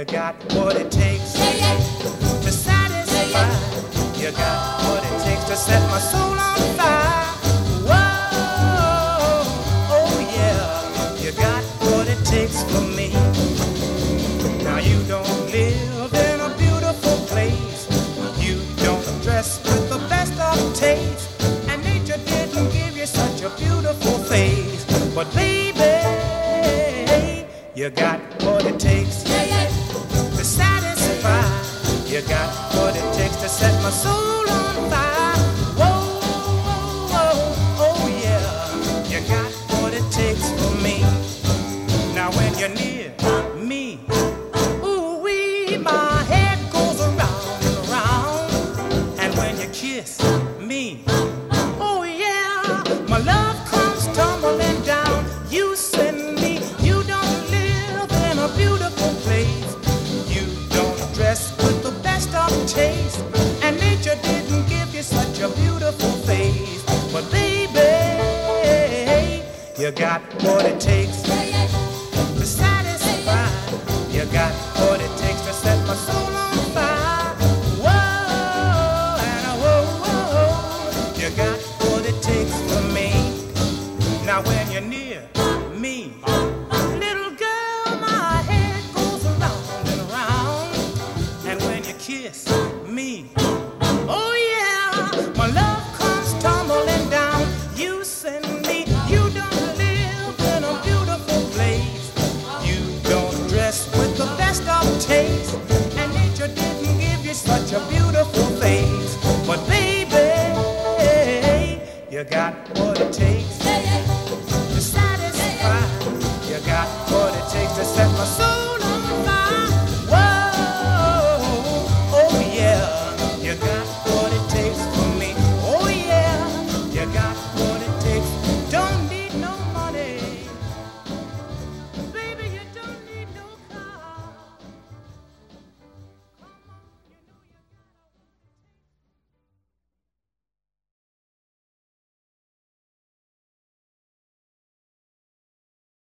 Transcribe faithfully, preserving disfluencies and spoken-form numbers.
You got what it takes to satisfy. You got what it takes to set my soul on fire. Whoa, oh yeah. You got what it takes for me. Now you don't live in a beautiful place. You don't dress with the best of taste. And nature didn't give you such a beautiful face. But baby, you got what it takes to satisfy. You got what it takes to set my soul on fire. Whoa, whoa, oh yeah. You got what it takes for me. Now when you're near me, ooh wee, my head goes around and around. And when you kiss me, oh yeah, my love comes tumbling down. You send me, you don't live in a beautiful place. You don't dress with the best of taste. And nature didn't give you such a beautiful face. But baby, you got what it takes to satisfy. You got what it takes to set my soul on fire. Whoa, and a whoa, whoa. You got what it takes for me. Now when you're near me, little girl, my head goes around and around. And when you kiss me, oh yeah, my love comes tumbling down. You send me, you don't live in a beautiful place. You don't dress with the best of taste. And nature didn't give you such a beautiful face. But baby, you got what it takes